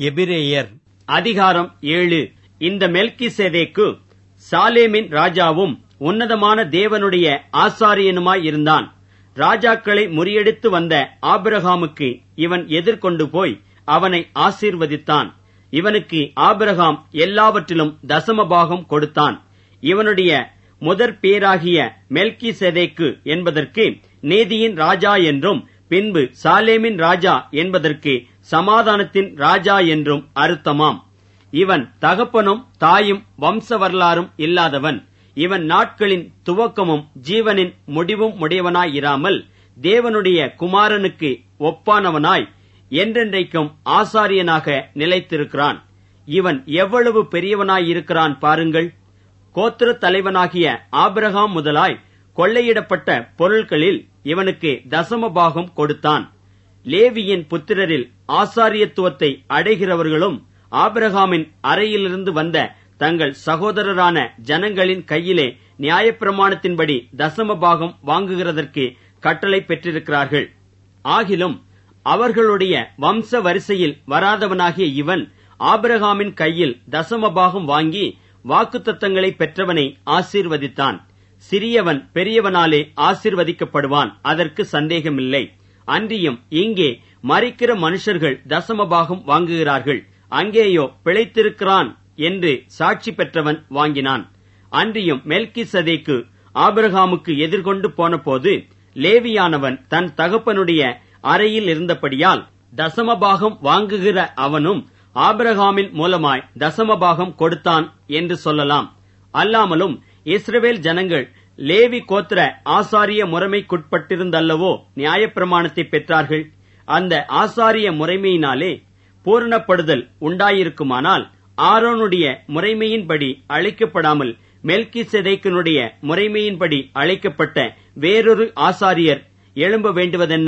எபிரேயர் அதிகாரம் 7. இந்த மெல்கிசேதேக்கு சாலேமின் ராஜாவும் உன்னதமான தேவனுடைய ஆசாரியனுமாயிருந்தான். ராஜாக்களை முறியடித்து வந்த ஆபிரகாமுக்கு இவன் எதிர்கொண்டு போய் அவனை ஆசீர்வதித்தான். இவனுக்கு ஆபிரகாம் எல்லாவற்றிலும் தசமபாகம் கொடுத்தான். இவனுடைய முதற் பேராகிய மெல்கிசேதேக்கு என்பதற்கு நீதியின் ராஜா என்றும், பின்பு சாலேமின் ராஜா என்பதற்கு சமாதானத்தின் ராஜா என்றும் அர்த்தமாம். இவன் தகப்பனும் தாயும் வம்ச வரலாறும் இல்லாதவன். இவன் நாட்களின் துவக்கமும் ஜீவனின் முடிவும் உடையவனாயிராமல் தேவனுடைய குமாரனுக்கு ஒப்பானவனாய் என்றென்றைக்கும் ஆசாரியனாக நிலைத்திருக்கிறான். இவன் எவ்வளவு பெரியவனாயிருக்கிறான் பாருங்கள். கோத்திர தலைவனாகிய ஆபிரகாம் முதலாய் கொள்ளையிடப்பட்ட பொருள்களில் இவனுக்கு தசமபாகம் கொடுத்தான். லேவியின் புத்திரரில் ஆசாரியத்துவத்தை அடைகிறவர்களும் ஆபிரகாமின் அறையிலிருந்து வந்த தங்கள் சகோதரரான ஜனங்களின் கையிலே நியாயப்பிரமாணத்தின்படி தசமபாகம் வாங்குகிறதற்கு கட்டளை பெற்றிருக்கிறார்கள். ஆகிலும் அவர்களுடைய வம்ச வரிசையில் வராதவனாகிய இவன் ஆபிரகாமின் கையில் தசமபாகம் வாங்கி வாக்குத்தத்தங்களை பெற்றவனை ஆசீர்வதித்தான். சிறியவன் பெரியவனாலே ஆசீர்வதிக்கப்படுவான், அதற்கு சந்தேகமில்லை. அன்றியும் இங்கே மரிக்கிற மனுஷர்கள் தசமபாகம் வாங்குகிறார்கள், அங்கேயோ பிழைத்திருக்கிறான் என்று சாட்சி பெற்றவன் வாங்கினான். அன்றியும் மெல்கிசேதேக்கு ஆபிரகாமுக்கு எதிர்கொண்டு போனபோது லேவியானவன் தன் தகப்பனுடைய அறையில் இருந்தபடியால் தசமபாகம் வாங்குகிற அவனும் ஆபிரகாமின் மூலமாய் தசமபாகம் கொடுத்தான் என்று சொல்லலாம். அல்லாமலும் இஸ்ரவேல் ஜனங்கள் லேவி கோத்திர ஆசாரிய முறைமைக்குட்பட்டிருந்தல்லவோ நியாயப்பிரமாணத்தை பெற்றார்கள். அந்த ஆசாரிய முறைமையினாலே பூரணப்படுதல் உண்டாயிருக்குமானால் ஆரோனுடைய முறைமையின்படி அழைக்கப்படாமல் மெல்கிசேதேக்கினுடைய முறைமையின்படி அழைக்கப்பட்ட வேறொரு ஆசாரியர் எழும்ப வேண்டுவதென்ன?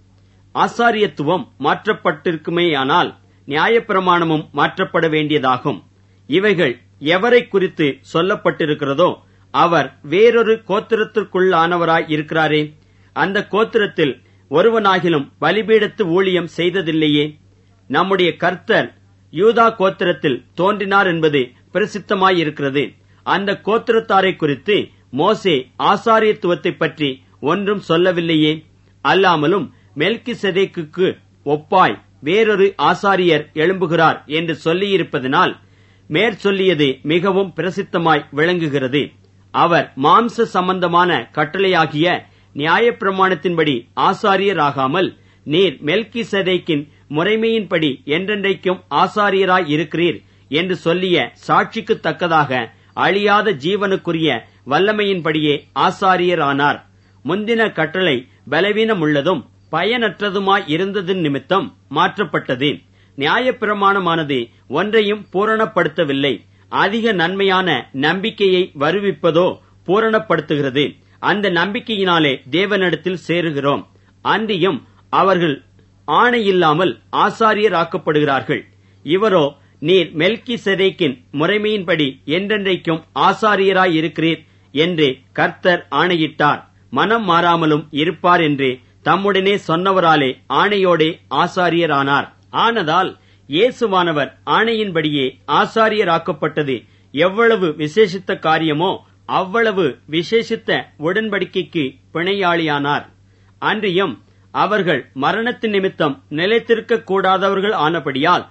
ஆசாரியத்துவம் மாற்றப்பட்டிருக்குமேயானால் நியாயப்பிரமாணமும் மாற்றப்பட வேண்டியதாகும். இவைகள் எவரை குறித்து சொல்லப்பட்டிருக்கிறதோ அவர் வேறொரு கோத்திரத்திற்குள்ளானவராய் இருக்கிறாரே. அந்த கோத்திரத்தில் ஒருவனாகிலும் பலிபீடத்து ஊழியம் செய்ததில்லையே. நம்முடைய கர்த்தர் யூதா கோத்திரத்தில் தோன்றினார் என்பது பிரசித்தமாயிருக்கிறது. அந்த கோத்திரத்தாரை குறித்து மோசே ஆசாரியத்துவத்தை பற்றி ஒன்றும் சொல்லவில்லையே. அல்லாமலும் மெல்கிசேதேக்குக்கு ஒப்பாய் வேறொரு ஆசாரியர் எழும்புகிறார் என்று சொல்லியிருப்பதனால் மேற்சொல்லியது மிகவும் பிரசித்தமாய் விளங்குகிறது. அவர் மாம்ச சம்பந்தமான கட்டளையாகிய நியாயப்பிரமாணத்தின்படி ஆசாரியராகாமல் நீர் மெல்கிசேதேக்கின் முறைமையின்படி என்றென்றைக்கும் ஆசாரியராய் இருக்கிறீர் என்று சொல்லிய சாட்சிக்கு தக்கதாக அழியாத ஜீவனுக்குரிய வல்லமையின்படியே ஆசாரியரானார். முந்தின கட்டளை பலவீனமுள்ளதும் பயனற்றதுமாய் இருந்ததின் நிமித்தம் மாற்றப்பட்டது. நியாயப்பிரமாணமானது ஒன்றையும் பூரணப்படுத்தவில்லை, அதிக நன்மையான நம்பிக்கையை வருவிப்பதோ பூரணப்படுத்துகிறது. அந்த நம்பிக்கையினாலே தேவனிடத்தில் சேருகிறோம். அன்றியும் அவர்கள் ஆணையில்லாமல் ஆசாரியராக்கப்படுகிறார்கள். இவரோ நீர் மெல்கிசேதேக்கின் முறைமையின்படி என்றென்றைக்கும் ஆசாரியராயிருக்கிறீர் என்று கர்த்தர் ஆணையிட்டார், மனம் மாறாமலும் இருப்பார் என்று தம்முடனே சொன்னவராலே ஆணையோடே ஆசாரியரானார். ஆனதால் இயேசுவானவர் ஆணையின்படியே ஆசாரியராக்கப்பட்டது எவ்வளவு விசேஷித்த காரியமோ அவ்வளவு விசேஷித்த உடன்படிக்கைக்கு பிணையாளியானார். அன்றியும் அவர்கள் மரணத்தின் நிமித்தம் நிலைத்திருக்க கூடாதவர்கள் ஆனபடியால்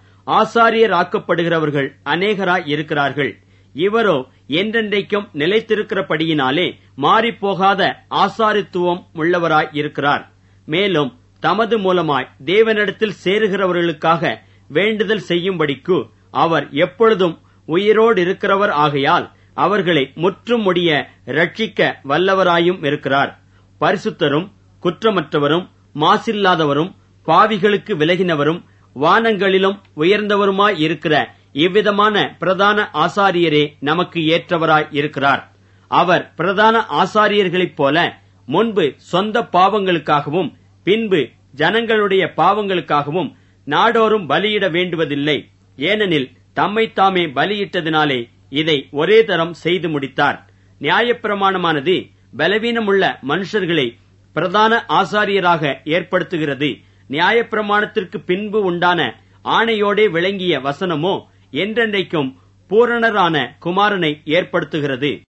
ஆசாரியராக்கப்படுகிறவர்கள் அநேகராய் இருக்கிறார்கள். இவரோ என்றென்றைக்கும் நிலைத்திருக்கிறபடியினாலே மாறிப்போகாத ஆசாரித்துவம் உள்ளவராய் இருக்கிறார். மேலும் தமது மூலமாய் தேவனிடத்தில் சேருகிறவர்களுக்காக வேண்டுதல் செய்யும்படிக்கு அவர் எப்பொழுதும் உயிரோடு இருக்கிறவர் ஆகையால் அவர்களை முற்றும் முடிய ரட்சிக்க வல்லவராயும் இருக்கிறார். பரிசுத்தரும் குற்றமற்றவரும் மாசில்லாதவரும் பாவிகளுக்கு விலகினவரும் வானங்களிலும் உயர்ந்தவருமாய் இருக்கிற இவ்விதமான பிரதான ஆசாரியரே நமக்கு ஏற்றவராய் இருக்கிறார். அவர் பிரதான ஆசாரியர்களைப் போல முன்பு சொந்த பாவங்களுக்காகவும் பின்பு ஜனங்களுடைய பாவங்களுக்காகவும் நாடோறும் பலியிட வேண்டுவதில்லை. ஏனெனில் தம்மைத்தாமே பலியிட்டதினாலே இதை ஒரே தரம் செய்து முடித்தார். நியாயப்பிரமாணமானது பலவீனமுள்ள மனுஷர்களை பிரதான ஆசாரியராக ஏற்படுத்துகிறது. நியாயப்பிரமாணத்திற்கு பின்பு உண்டான ஆணையோடே விளங்கிய வசனமோ என்றென்றைக்கும் பூரணரான குமாரனை ஏற்படுத்துகிறது.